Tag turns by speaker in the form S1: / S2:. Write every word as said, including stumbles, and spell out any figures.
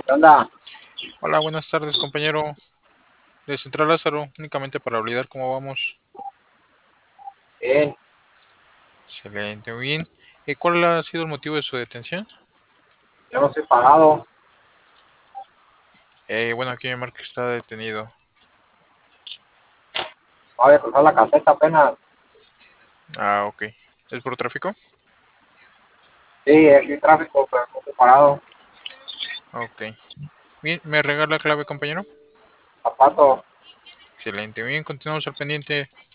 S1: ¿Qué onda?
S2: Hola, buenas tardes, compañero de Central Lázaro. Únicamente para olvidar cómo vamos.
S1: Bien,
S2: Excelente, muy bien. ¿Y cuál ha sido el motivo de su detención?
S1: yo no soy pagado.
S2: Eh, bueno, aquí me marca que está detenido.
S1: Voy a cruzar la caseta apenas.
S2: Ah, ok. ¿Es por tráfico?
S1: Sí, aquí hay tráfico, pero no estoy parado.
S2: Ok. Bien, ¿me regala la clave, compañero?
S1: Zapato.
S2: Excelente, bien, continuamos al pendiente.